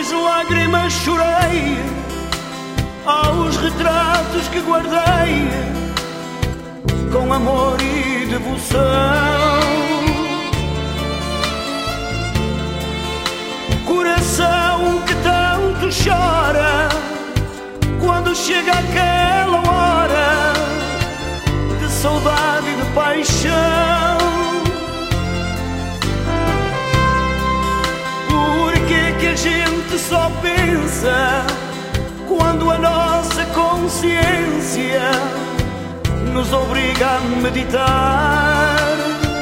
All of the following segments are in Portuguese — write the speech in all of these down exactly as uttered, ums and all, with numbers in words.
quantas lágrimas chorei aos retratos que guardei com amor e devoção. Coração que tanto chora quando chega aquela hora de saudade e de paixão. Porque que a gente só pensa quando a nossa consciência nos obriga a meditar?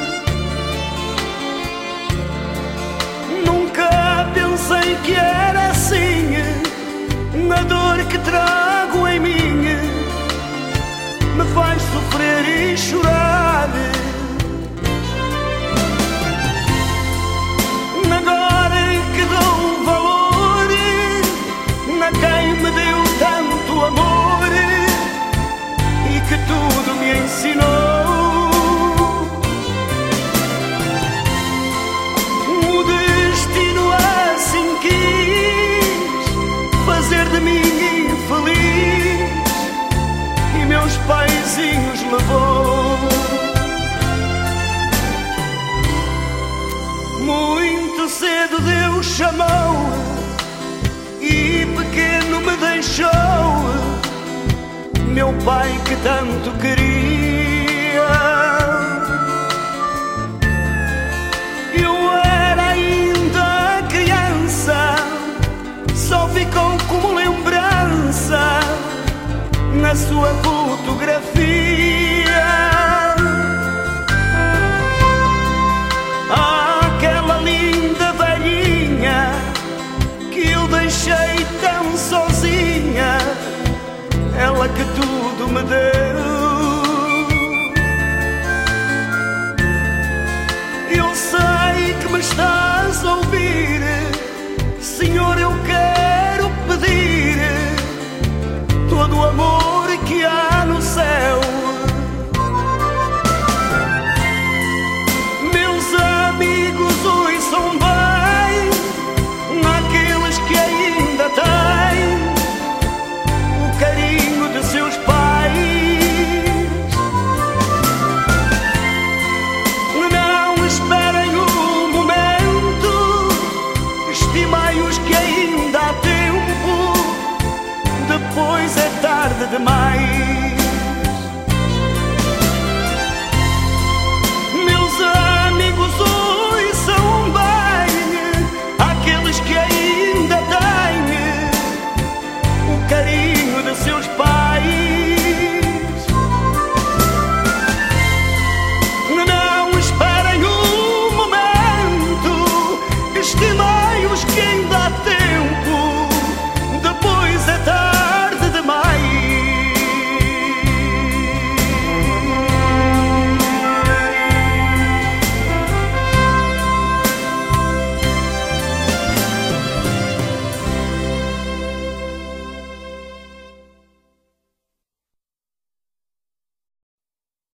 Nunca pensei que era assim, a dor que trago em mim me faz sofrer e chorar. Agora que dou valor a quem me deu tanto amor e que tudo me ensinou. O destino assim quis fazer de mim infeliz e meus paizinhos levou. Muito cedo Deus chamou e pequeno me deixou meu pai que tanto queria. Eu era ainda criança, só ficou como lembrança na sua fotografia. Aquela linda velhinha que eu deixei tão sozinha, ela que tudo me deu. Eu sei que me está